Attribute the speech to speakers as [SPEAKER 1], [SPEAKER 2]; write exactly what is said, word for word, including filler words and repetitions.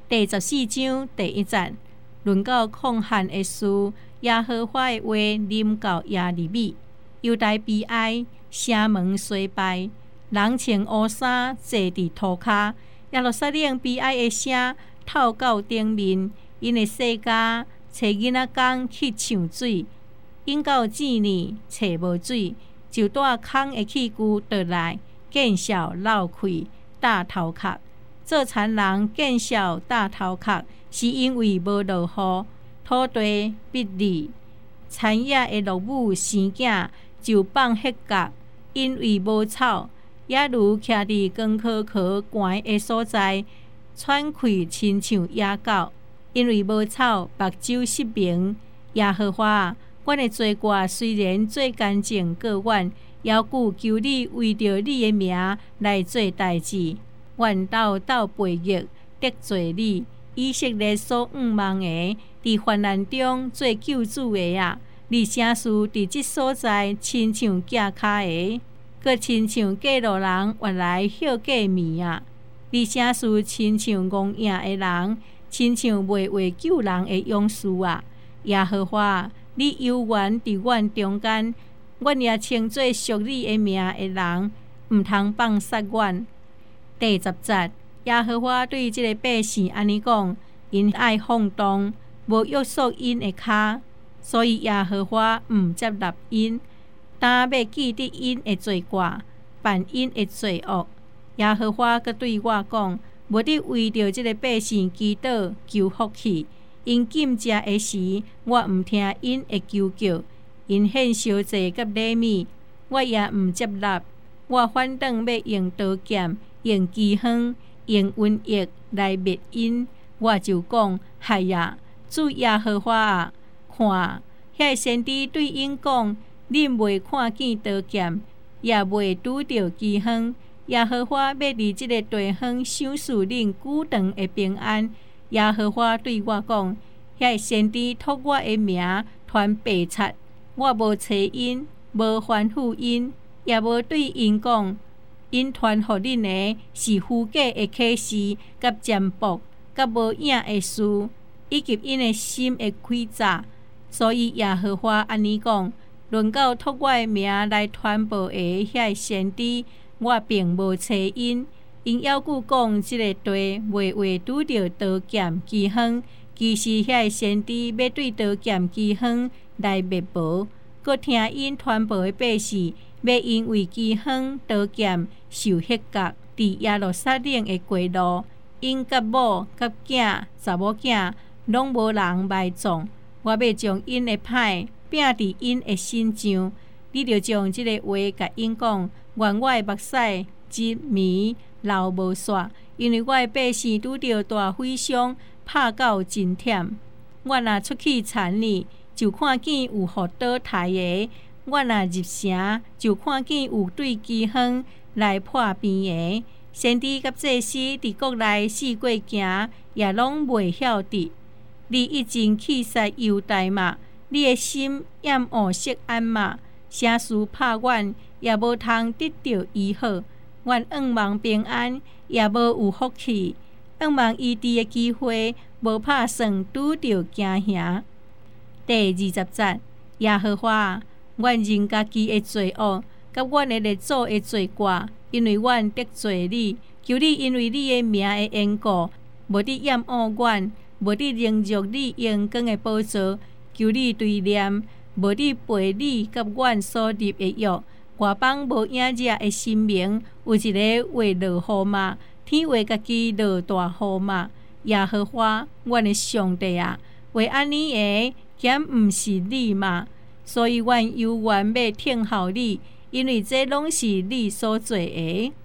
[SPEAKER 1] 第十四章第一节，论到抗旱的事，耶和华的话临到耶利米，犹大悲哀，城门衰败，人穿乌衫坐伫涂骹，耶路撒冷悲哀的声透到顶面，因的世家找囡仔工去抢水，因到井呢找无水，就带空的器具倒来，见笑闹开，大头壳。做田人见笑大头壳，是因为无落雨，土地必利。田野的落母生囝就放迄角，因为无草，也如徛伫光壳壳悬的所在，喘气亲像野狗，因为无草，目睭失明。耶和华，阮的罪过虽然最干净过远，犹故求你为着你的名来做代志。阮斗斗背逆得罪你，以色列所仰望的，伫患难中做救主的啊！你声势伫即所在，亲像架骹的，阁亲像过路人原来歇假暝啊！你声势亲像戆影的人，亲像袂为救人的勇士啊！耶和华，你犹原伫阮中间，阮也称做属你的名的人，毋通放杀阮。第十节，耶和华对这个百姓安尼讲：因爱放荡，无约束因的骹，所以耶和华毋接纳因，但要记得因的罪过，办因的罪恶。耶和华阁对我讲：无得为着这个百姓祈祷求福气，因禁食的时，我毋听因的求救；因献烧祭甲礼物，我也毋接纳。我反倒要用刀剑，用饥荒，用瘟疫来灭因。我就讲：嗨呀，主耶和华啊，看，遐先知对因讲：恁袂看见刀剑，也袂拄着饥荒。耶和华要伫即个地方赏赐恁久长的平安。耶和华对我讲：遐先知托我的名传白贼，我无找因，无吩咐因，也无对因讲。因传互恁的是虚假的启示，甲占卜，甲无影的事，以及因的心的诡诈。所以耶和华安尼讲：论到托我的名来传播的遐先知，我并无找因。因要故讲即个地袂会拄着刀剑饥荒，其实遐先知要对刀剑饥荒来灭无。搁听因传播的百姓，要因为饥荒刀剑受迄角，伫耶路撒冷的街路，因甲某甲囝查某囝拢无人埋葬。我要将因的歹拼伫因的心上。你着将即个话甲因讲，愿我的目屎一暝流无煞，因为我的百姓拄着大毁伤，拍到真忝。我若出去田里，就看见有互倒刣的；我若入城，就看见有对饥荒来破边的。先知甲祭司伫国内四过行，也拢袂晓得。你已经气杀犹大嘛？你的心厌恶色安嘛？声势拍阮，也无通得到医好。阮仰望平安，也无有福气；仰望医治的机会，无拍算拄着惊吓。第二十节，耶和华，阮认家己的罪恶，甲阮的列祖的罪过，因为阮得罪你，求你因为你的名的缘故，无得厌恶阮，无得凌辱你阳光的宝座，求你对念，无得背你甲阮所立的约。外邦无影热的神明，有一个会落雨嘛？天话家己落大雨嘛？耶和华，阮的上帝啊，为安尼的，咸毋是你嘛？所以阮犹原要听候你，因为这拢是你所做的。